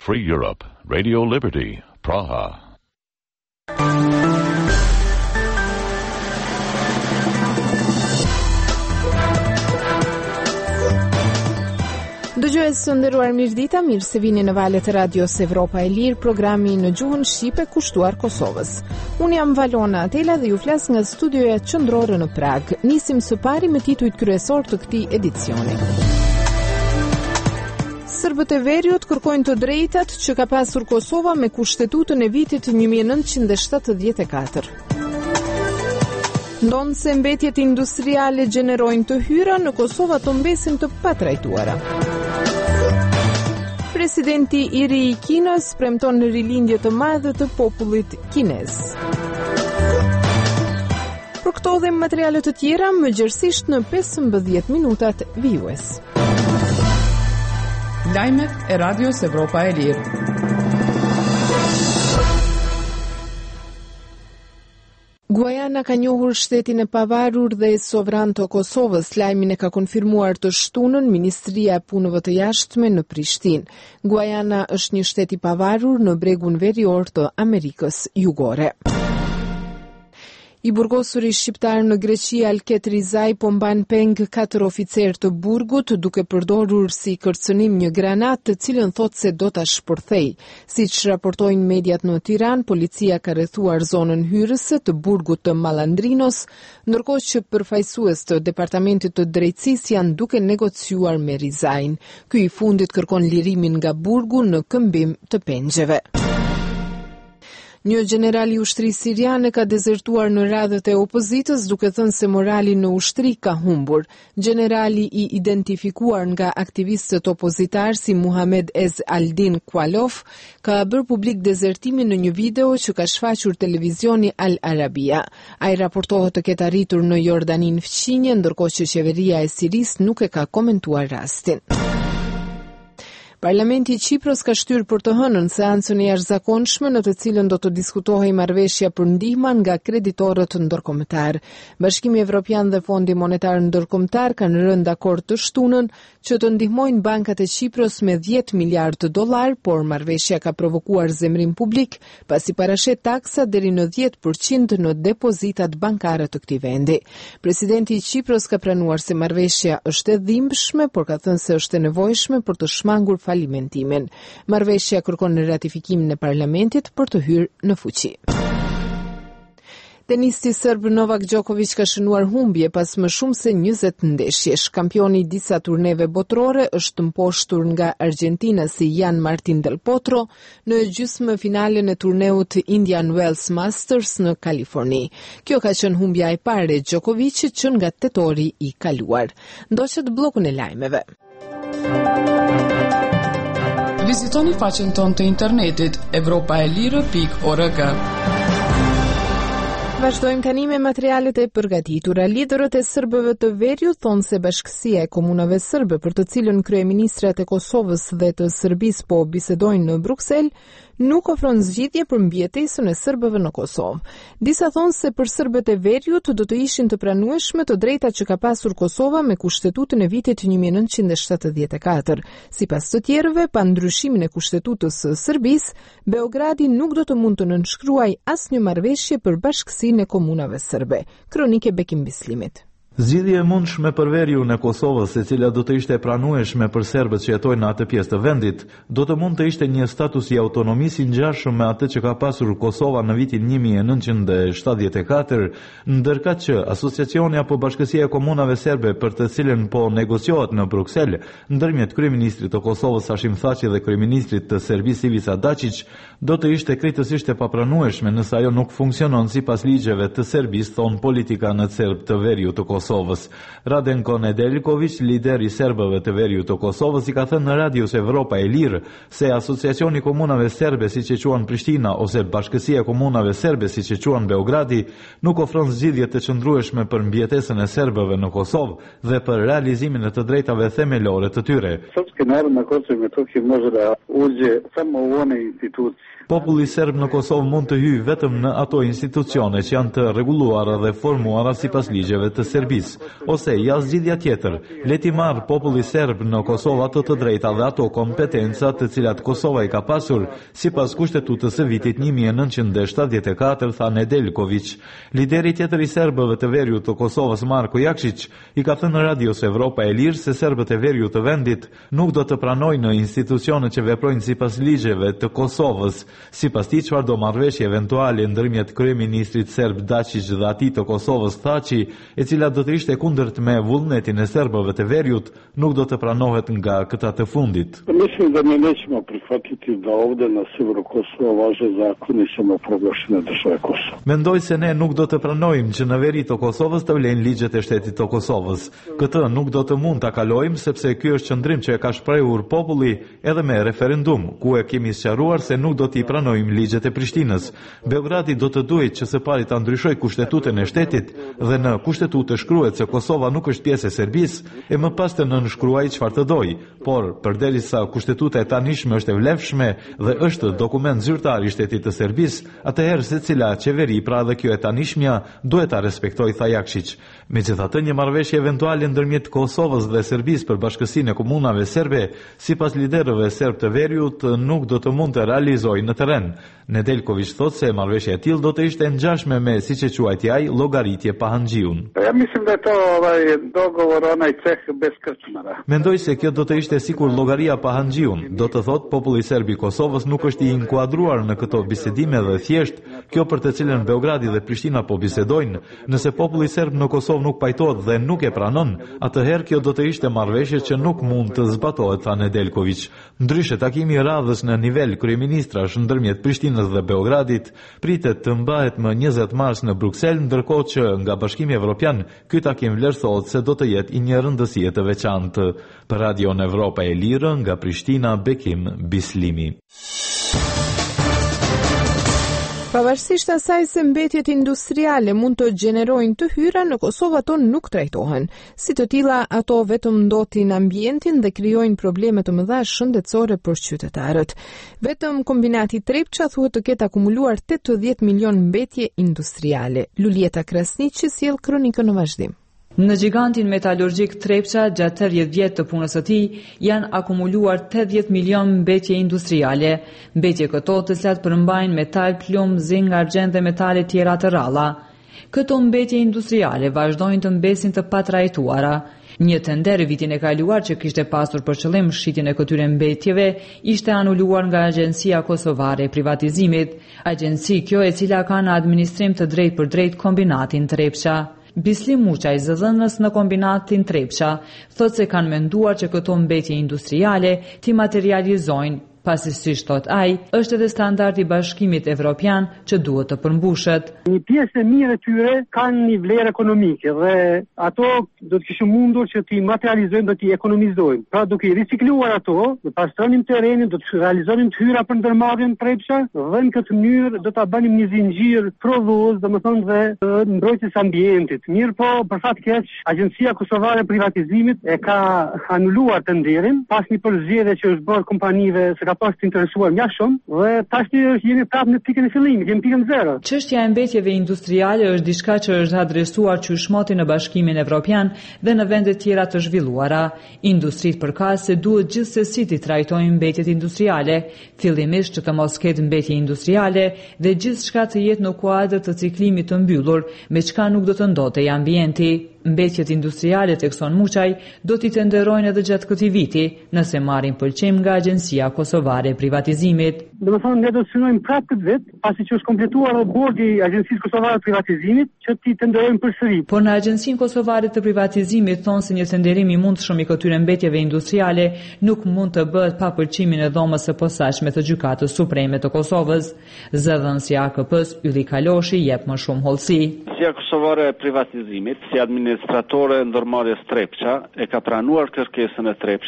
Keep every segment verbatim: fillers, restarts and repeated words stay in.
Free Europe, Radio Liberty, Praha. Dëgjues së nderuar, mirëdita, mirë se vini në valët e radios Evropa e Lirë, programi në gjuhën shqipe kushtuar Kosovës. Unë jam Valona Atela dhe ju flas nga studioja qendrore në Prag. Nisim së pari me titujt kryesor të këtij edicioni. Serbët e Veriut kërkojnë të drejtat që ka pasur Kosova me Kushtetutën e vitit një mijë e nëntëqind e shtatëdhjetë e katër. Ndonë se mbetjet industriale gjenerojnë të hyra, në Kosova të mbesin të patrajtuara. Presidenti i ri i Kinës premton në rilindje të madhe të popullit kinez. Për këto dhe materiale të tjera, më gjërësisht në pesëmbëdhjetë minutat vijues. Lajmet e Radios Evropa e Lirë. Guajana ka njohur shtetin e pavarur dhe sovran të Kosovës. Lajmin e ka konfirmuar të shtunën Ministria e Punëve të Jashtme në Prishtinë. Guajana është një shtet i pavarur në bregun verior të Amerikës Jugore. I burgosuri shqiptar në Greqi Alket Rizaj po mban peng katër oficer të burgut duke përdorur si kërcënim një granat të cilën thot se do ta shpërthej. Siç raportojnë mediat në Tiranë, policia ka rrethuar zonën hyrëse të burgut të Malandrinos, ndërkohë që përfaqësues të departamentit të drejtësisë janë duke negociuar me Rizajin. Ky i fundit kërkon lirimin nga burgu në këmbim të pengjeve. Një general i ushtrisë siriane ka dezertuar në radhët e opozitës duke thënë se morali në ushtri ka humbur. Generali i identifikuar nga aktivistët opozitar si Muhamed Ez Aldin Kualov ka bërë publik dezertimin në një video që ka shfaqur televizioni Al Arabia. Ai raportohet të ketë arritur në Jordanin fqinje, ndërkohë që qeveria e Sirisë nuk e ka komentuar rastin. Parlamenti i Qipros ka shtyr për të hënën seancën e jashtëzakonshme në të cilën do të diskutohej marrëveshja për ndihmën nga kreditorët ndërkombëtar. Bashkimi Evropian dhe Fondi Monetar Ndërkombëtar kanë rënë dakord të shtunën që të ndihmojnë bankat e Qipros me dhjetë miliardë dollar, por marrëveshja ka provokuar zemrim publik pasi parashet taksa deri në dhjetë përqind në depozitat bankare të këtij vendi. Presidenti i Qipros ka pranuar se marrëveshja është e dhimbshme, por ka thënë se është e nevojshme për të shmangur falimentimin. Marrëveshja kërkon në ratifikimin e parlamentit për të hyrë në fuqi. Tenisti serb Novak Djokovic ka shënuar humbje pas më shumë se njëzet ndeshjesh. Kampioni i disa turneve botërore është mposhtur nga argentinasi Jan Martin Del Potro në gjysmë finalen e turneut Indian Wells Masters në Kaliforni. Kjo ka qenë humbja e parë e Djokovicit që nga tetori i kaluar. Ndoqët bllokun e lajmeve. Vizitoni faqen tonë të internetit evropaelire pikë org. Vazhdojmë tani me materialet e përgatitura. Liderët e serbëve të Veriut thonë se Bashkësia e Komunave Serbe, për të cilën kryeministrat e Kosovës dhe të Serbisë po bisedojnë në Bruksel, nuk ofron zgjidhje për mbijetesën e serbëve në Kosovë. Disa thonë se për serbët e Veriut do të ishin të pranueshme të drejtat që ka pasur Kosova me Kushtetutën e vitit një mijë e nëntëqind e shtatëdhjetë e katër. Sipas të tjerëve, pa ndryshimin e Kushtetutës së Serbisë, Beogradi nuk do të mund të nënshkruajë asnjë marrëveshje për Bashkësinë e Komunave Serbe. Kronike Bekim Bislimit. Zgjidhje e mundshme për veriun e Kosovës, e cila do të ishte e pranueshme për serbët që jetojnë në atë pjesë të vendit, do të mund të ishte një status i autonomisë i ngjashëm me atë që ka pasur Kosova në vitin një mijë e nëntëqind e shtatëdhjetë e katër, ndërkaq që asociacioni apo Bashkësia e Komunave Serbe, për të cilën po negociohet në Bruksel ndërmjet kryeministrit të Kosovës Hashim Thaçi dhe kryeministrit të Serbisë Ivica Dačić, do të ishte krejtësisht e papranueshme nëse ajo nuk funksionon sipas ligjeve të Serbisë, thon politikanët serb të veriut të Kosovës. Kosovës. Radenko Nedeljković, lider i serbëve të veriut të Kosovës, i ka thënë në Radios Evropa e Lirë se Asociacioni Komunave Serbe, siç e quan Prishtina, ose Bashkësia e Komunave Serbe, siç e quan Beogradi, nuk ofron zgjidhje të qëndrueshme për mbijetesën e serbëve në Kosovë dhe për realizimin e të drejtave themelore të tyre. Srpski narod na Kosovu i Metohiji može da uđe samo u one institucije. Populli serb në Kosovë mund të hyjë vetëm në ato institucione që janë të rregulluara dhe formuara sipas ligjeve të Serbisë. serbisë. Ose ja zgjidhja tjetër, le t'i marrë populli serb në Kosovë ato të drejta dhe ato kompetenca të cilat Kosova i ka pasur sipas kushtetutës së vitit një mijë e nëntëqind e shtatëdhjetë e katër, tha Nedeljković. Lideri tjetër i serbëve të veriut të Kosovës, Marko Jakšić, i ka thënë në Radios Evropa e Lirë se serbët e veriut të vendit nuk do të pranojnë në institucione që veprojnë sipas ligjeve të Kosovës. Sipas tij, çfarëdo marrëveshje eventuale ndërmjet kryeministrit serb Dačić dhe atij të Kosovës Thaçi, e cila do të ishte kundërt me vullnetin e serbëve të veriut, nuk do të pranohet nga këta të fundit. Mislim da mi nećemo prihvatiti da ovde na severu Kosova važe zakoni samoproglašene države Kosova. Mendoj se ne nuk do të pranojmë që në veri të Kosovës të vlen ligjet e shtetit të Kosovës. Këtë nuk do të mund ta kalojmë sepse ky është qëndrim që e ka shprehur populli edhe me referendum, ku e kemi sqaruar se nuk do t'i pranojmë ligjet e Prishtinës. Beogradi do të duhet që së pari ta ndryshojë kushtetutën e shtetit dhe në kushtetutë shkruhet se Kosova nuk është pjesë e Serbisë e më pas të nënshkruajë çfarë të dojë. Por përderisa kushtetuta e tanishme është e vlefshme dhe është dokument zyrtar i shtetit të Serbisë, atëherë secila qeveri, pra dhe kjo e tanishmja, duhet ta respektojë, tha Jakšić. Megjithatë, një marrëveshje eventuale ndërmjet Kosovës dhe Serbisë për bashkësinë e komunave serbe, sipas liderëve serb të veriut, nuk do të mund të realizojë në terren. Nedeljković thotë se marrëveshja e tillë do të ishte ngjashme me, siç e quajti ai, llogaritje pa handxhiun. Ja mislim da je to ovaj dogovor onaj ceh bez krčmara. Mendoj se kjo do të ishte sikur llogaria pa handxhiun. Do të thotë populli serb i Kosovës nuk është i inkuadruar në këto bisedime dhe thjesht kjo për të cilën Beogradi dhe Prishtina po bisedojnë. Nëse populli serb në Kosovë nuk pajtohet dhe nuk e pranon, atëherë kjo do të ishte marrëveshje që nuk mund të zbatohet, tha Nedeljković. Ndryshe, takimi i radhës në nivel kryeministrash ndërmjet Prishtinës dhe Beogradit pritet të mbahet më njëzet mars në Bruksel, ndërkohë që nga Bashkimi Evropian ky takim vlerësohet se do të jetë i një rëndësie të veçantë. Për Radion Evropa e Lirë, nga Prishtina, Bekim Bislimi. Pavarësisht asaj se mbetjet industriale mund të gjenerojnë të hyra, në Kosovë ato nuk trajtohen. Si të tilla, ato vetëm ndotin ambientin dhe krijojnë probleme të mëdha shëndetësore për qytetarët. Vetëm kombinati Trepça thuhet të ketë akumuluar tetëdhjetë milion mbetje industriale. Lulieta Krasniqi sjell kronikën në vazhdim. Në gigantin metalurgjik Trepça, gjatë tridhjetë vjet të punës së tij, janë akumuluar tetëdhjetë milion mbetje industriale, mbetje këto të cilat përmbajnë metal, plum, zing, argjend dhe metale tjera të rralla. Këto mbetje industriale vazhdojnë të mbesin të patrajtuara. Një tender vitin e kaluar që kishte pasur për qëllim shitjen e këtyre mbetjeve ishte anuluar nga Agjencia Kosovare e Privatizimit, agjenci kjo e cila ka në administrim të drejt për drejt kombinatin Trepça. Bislim Muçaj, zëdhënës në kombinatin Trepça, thotë se kanë menduar që këto mbetje industriale t'i materializojnë. Pasi siç thot ai, është edhe standardi i Bashkimit Evropian që duhet të përmbushet. Një pjesë e mirë e tyre kanë një vlerë ekonomike dhe ato do të kishim mundur që t'i materializojmë, do t'i ekonomizojmë. Pra duke i ricikluar ato, do pastronim terrenin, do të realizonim të hyra për ndërmarrjen Trepça dhe në këtë mënyrë do ta bënim një zinxhir prodhues, domethënë dhe mbrojtjes së ambientit. Mirë po, për fat keq, Agjencia Kosovare e Privatizimit e ka anuluar tenderin pas një përzgjedhje që është bërë kompanive se ka pas të interesuar mjaft shumë dhe tashti jemi prapë në pikën e fillimit, jemi pikën zero. Çështja e mbetjeve industriale është diçka që është adresuar qyshmoti në Bashkimin Evropian dhe në vende tjera të zhvilluara. Industritë përkas se duhet gjithsesi të trajtojnë mbetjet industriale, fillimisht që të mos ketë mbetje industriale dhe gjithçka të jetë në kuadër të ciklimit të mbyllur, me çka nuk do të ndotej ambienti. Mbetjet industriale, tekson Muçaj, do t'i tenderojnë edhe gjatë këtij viti, nëse marrin pëlqim nga Agjencia Kosovare e Privatizimit. Domethënë ne do të synojmë prapë këtë vit, pasi që është kompletuar edhe bordi i Agjencisë Kosovare të Privatizimit, që t'i tenderojmë përsëri. Por në Agjencinë Kosovare të Privatizimit thonë se një tenderim i mundshëm i këtyre mbetjeve industriale nuk mund të bëhet pa pëlqimin e dhomës së posaçme të Gjykatës Supreme të Kosovës. Zëdhënësi i A K P-s Ylli Kaloshi jep më shumë hollësi. Agjencia Kosovare e Privatizimit, si administratore ndërmarrjes Trepça, e ka pranuar kërkesën e Trepçës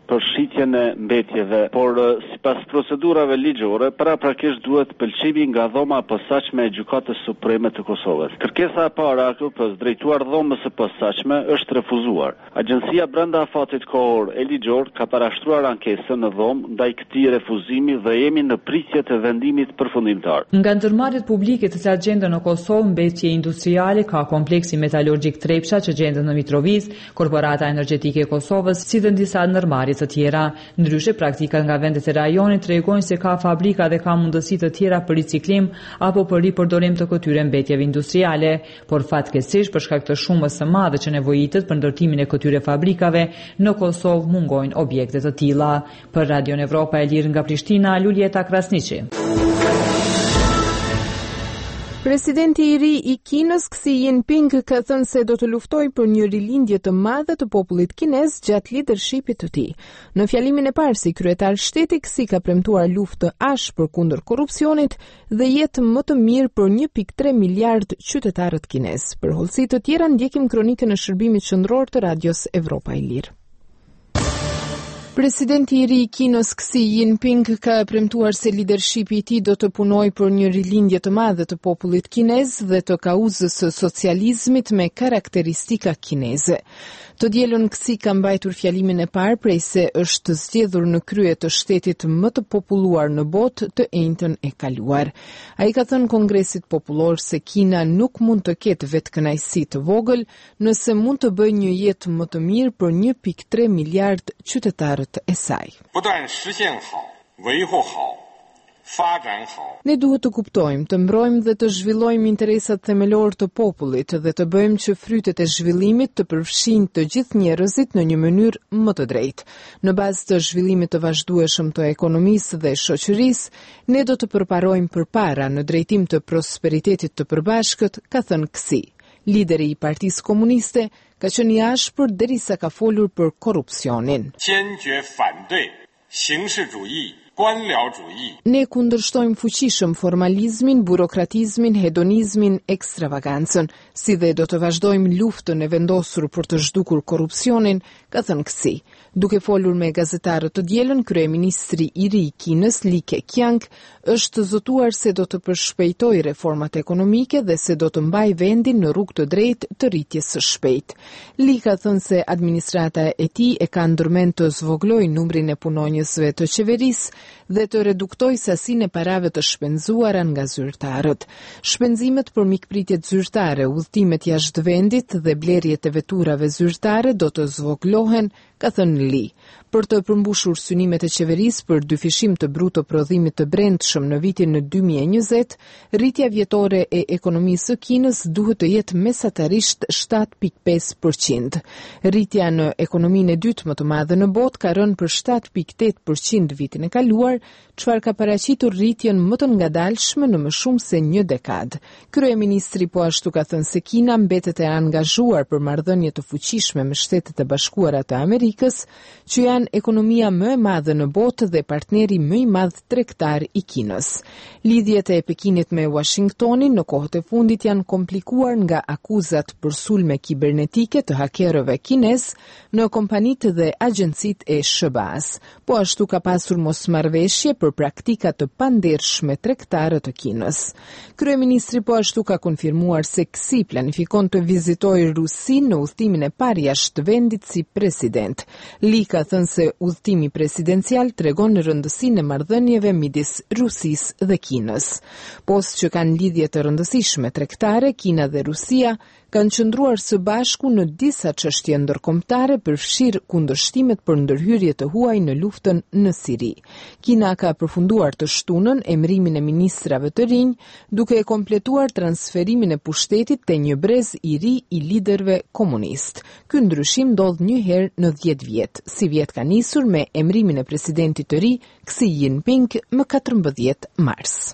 për shitjen e mbetjeve, por sipas procedurave ligjore, paraprakisht duhet pëlqimi nga dhoma e posaçme e Gjykatës Supreme të Kosovës. Kërkesa e parë e A K P-s drejtuar dhomës së posaçme është refuzuar. Agjencia brenda afatit kohor e ligjor ka parashtruar ankesën në dhomë ndaj këtij refuzimi dhe jemi në pritje të vendimit përfundimtar. Nga ndërmarrjet publike të cilat gjenden në Kosovë, mbetje industriale ka kompleksi metalurgjik Trepça që gjendet në Mitrovic, Korporata Energjetike e Kosovës, si dhe disa ndërmarrje të tjera. Ndryshe, praktikat nga vendet e rajonit tregojnë se ka fabrika dhe ka mundësi të tjera për riciklim apo për ripërdorim të këtyre mbetjeve industriale, por fatkeqësisht për shkak të shumës së madhe që nevojitet për ndërtimin e këtyre fabrikave, në Kosovë mungojnë objekte të tilla. Për Radion Evropa e Lirë nga Prishtina, Luljeta Krasniqi. Presidenti i ri i Kinës, Xi Jinping, ka thënë se do të luftojë për një rilindje të madhe të popullit kinez gjatë leadershipit të tij. Në fjalimin e parë si kryetar shteti, Xi ka premtuar luftë të ashpër kundër korrupsionit dhe jetë më të mirë për një pikë tre miliard qytetarët kinez. Për hollësi të tjera ndjekim kronikën e shërbimit qendror të Radios Evropa e Lirë. Presidenti i ri i Kinës, Xi Jinping, ka premtuar se leadershipi i tij do të punojë për një rilindje të madhe të popullit kinez dhe të kauzës së socializmit me karakteristika kineze. Të dielën Xi ka mbajtur fjalimin e parë prej se është zgjedhur në krye të shtetit më të populluar në botë të enjtën e kaluar. Ai ka thënë Kongresit Popullor se Kina nuk mund të ketë vetkënaqësi të vogël nëse mund të bëjë një jetë më të mirë për një pikë tre miliard qytetarët e saj. Ne duhet të kuptojmë, të mbrojmë dhe të zhvillojmë interesat themelor të popullit dhe të bëjmë që frytet e zhvillimit të përfshin të gjithë njerëzit në një mënyrë më të drejtë. Në bazë të zhvillimit të vazhdueshëm të ekonomisë dhe shoqërisë, ne do të përparojmë përpara në drejtim të prosperitetit të përbashkët, ka thënë Xi. Lideri i Partisë Komuniste ka qenë i ashpër derisa ka folur për korrupsionin. Ne kundërshtojmë fuqishëm formalizmin, burokratizmin, hedonizmin, ekstravagancën, si dhe do të vazhdojmë luftën e vendosur për të zhdukur korrupsionin, ka thënë Xi. Duke folur me gazetarët të dielën, kryeministri i ri i Kinës, Li Keqiang, është zotuar se do të përshpejtojë reformat ekonomike dhe se do të mbajë vendin në rrugë të drejtë të rritjes së shpejtë. Li ka thënë se administrata e tij e ka ndërmend të zvogëlojë numrin e punonjësve të qeverisë dhe të reduktoj sasinë e parave të shpenzuara nga zyrtarët. Shpenzimet për mikpritjet zyrtare, udhëtimet jashtë vendit dhe blerjet e veturave zyrtare do të zvogëlohen, ka thënë Li. Për të përmbushur synimet e qeverisë për dyfishim të bruto prodhimit të brendshëm në vitin në dy mijë e njëzet, rritja vjetore e ekonomisë së Kinës duhet të jetë mesatarisht shtatë pikë pesë përqind. Rritja në ekonominë e dytë më të madhe në botë ka rënë për shtatë pikë tetë përqind vitin e kaluar, çfarë ka paraqitur rritjen më të ngadalshme në më shumë se një dekadë. Kryeministri po ashtu ka thënë se Kina mbetet e angazhuar për marrëdhënie të fuqishme me Shtetet e Bashkuara të Amerikës, që janë ekonomia më e madhe në botë dhe partneri më i madh tregtar i Kinës. Lidhjet e Pekinit me Washingtonin në kohët e fundit janë komplikuar nga akuzat për sulme kibernetike të hakerëve kinez në kompanitë dhe agjencitë e S B A-s. Po ashtu ka pasur mosmarrveshje për praktika të pandershme tregtare të Kinës. Kryeministri po ashtu ka konfirmuar se Xi planifikon të vizitojë Rusinë në udhëtimin e parë jashtë vendit si president. Li ka thënë se udhëtimi presidencial tregon në rëndësinë e marrëdhënieve midis Rusisë dhe Kinës. Post që kanë lidhje të rëndësishme tregtare, Kina dhe Rusia kanë qëndruar së bashku në disa çështje ndërkombëtare, përfshirë kundërshtimet për ndërhyrje të huaj në luftën në Siri. Kina ka përfunduar të shtunën emërimin e ministrave të rinj, duke e kompletuar transferimin e pushtetit te një brez i ri i liderëve komunist. Ky ndryshim ndodh një herë në dhjetë vjet, si vjet ka nisur me emërimin e presidentit të ri Xi Jinping më katërmbëdhjetë mars.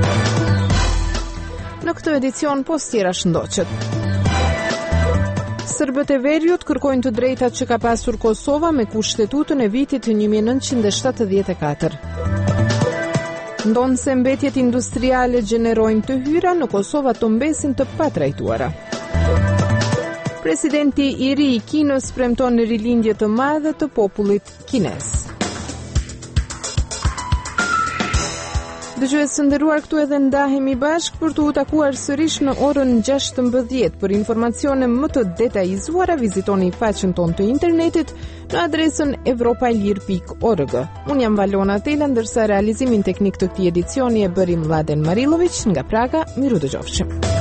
Në këtë edicion post tjera shëndoqet. Serbët e Veriut kërkojnë të drejtat që ka pasur Kosova me kushtetutën e vitit një mijë e nëntëqind e shtatëdhjetë e katër. Ndonë se mbetjet industriale gjenerojnë të hyra, në Kosova të mbesin të patrajtuara. Presidenti i ri i Kinës premton rilindje të madhe të popullit kinez. Dëgjues të nderuar, këtu edhe ndahemi bashk për të u takuar sërish në orën gjashtëmbëdhjetë. Për informacione më të detajzuara vizitoni faqen tonë të internetit në adresën evropailir pikë org. Unë jam Valona Tela, ndërsa realizimin teknik të këtij edicioni e bëri Mladen Marilović nga Praga. Miru dëgjofshim.